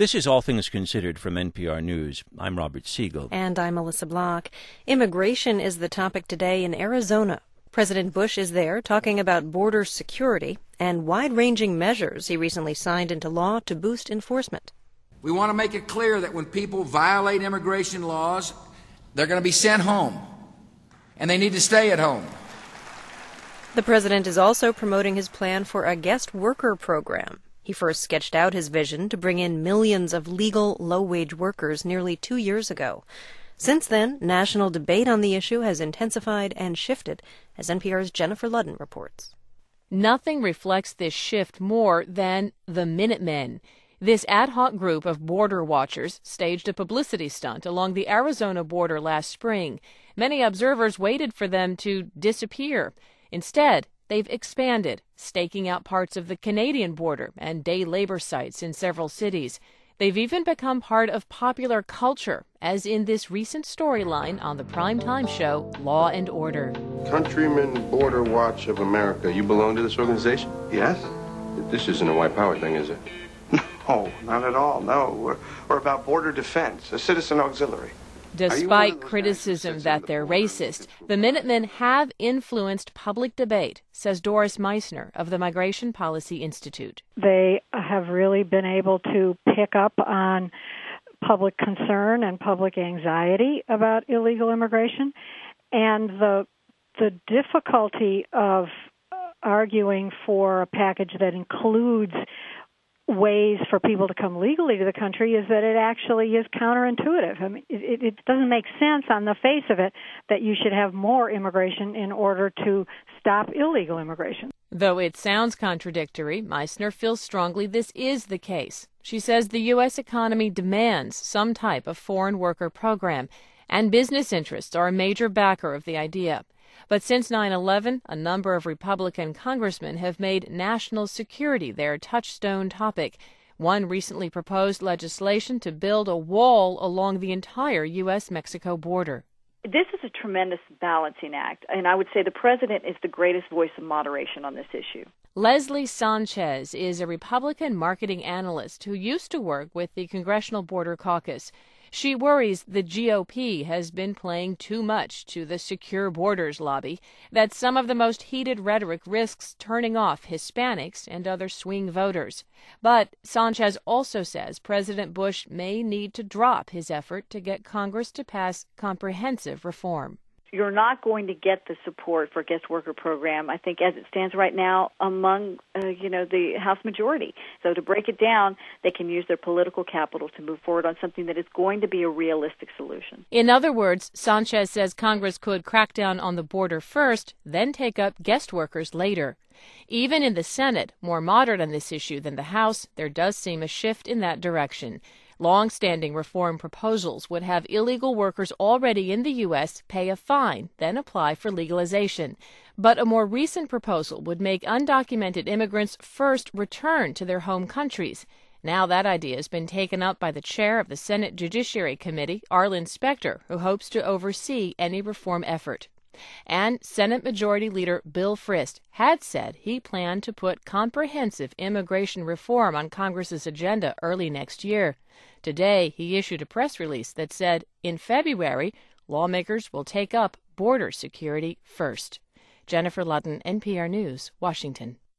This is All Things Considered from NPR News. I'm Robert Siegel. And I'm Melissa Block. Immigration is the topic today in Arizona. President Bush is there talking about border security and wide-ranging measures he recently signed into law to boost enforcement. We want to make it clear that when people violate immigration laws, they're going to be sent home, and they need to stay at home. The president is also promoting his plan for a guest worker program. He first sketched out his vision to bring in millions of legal, low-wage workers nearly 2 years ago. Since then, national debate on the issue has intensified and shifted, as NPR's Jennifer Ludden reports. Nothing reflects this shift more than the Minutemen. This ad hoc group of border watchers staged a publicity stunt along the Arizona border last spring. Many observers waited for them to disappear. Instead, they've expanded, staking out parts of the Canadian border and day labor sites in several cities. They've even become part of popular culture, as in this recent storyline on the primetime show Law and Order. Countrymen Border Watch of America. You belong to this organization? Yes. This isn't a white power thing, is it? No, not at all. No, we're about border defense, a citizen auxiliary. Despite criticism that they're racist, the Minutemen have influenced public debate, says Doris Meissner of the Migration Policy Institute. They have really been able to pick up on public concern and public anxiety about illegal immigration, and the difficulty of arguing for a package that includes ways for people to come legally to the country is that it actually is counterintuitive. I mean, it doesn't make sense on the face of it that you should have more immigration in order to stop illegal immigration. Though it sounds contradictory, Meissner feels strongly this is the case. She says the U.S. economy demands some type of foreign worker program, and business interests are a major backer of the idea. But since 9/11, a number of Republican congressmen have made national security their touchstone topic. One recently proposed legislation to build a wall along the entire U.S.-Mexico border. This is a tremendous balancing act, and I would say the president is the greatest voice of moderation on this issue. Leslie Sanchez is a Republican marketing analyst who used to work with the Congressional Border Caucus. She worries the GOP has been playing too much to the secure borders lobby, that some of the most heated rhetoric risks turning off Hispanics and other swing voters. But Sanchez also says President Bush may need to drop his effort to get Congress to pass comprehensive reform. You're not going to get the support for a guest worker program, I think, as it stands right now among, the House majority. So to break it down, they can use their political capital to move forward on something that is going to be a realistic solution. In other words, Sanchez says Congress could crack down on the border first, then take up guest workers later. Even in the Senate, more moderate on this issue than the House, there does seem a shift in that direction. Long-standing reform proposals would have illegal workers already in the U.S. pay a fine, then apply for legalization. But a more recent proposal would make undocumented immigrants first return to their home countries. Now that idea has been taken up by the chair of the Senate Judiciary Committee, Arlen Specter, who hopes to oversee any reform effort. And Senate Majority Leader Bill Frist had said he planned to put comprehensive immigration reform on Congress's agenda early next year. Today, he issued a press release that said, in February, lawmakers will take up border security first. Jennifer Ludden, NPR News, Washington.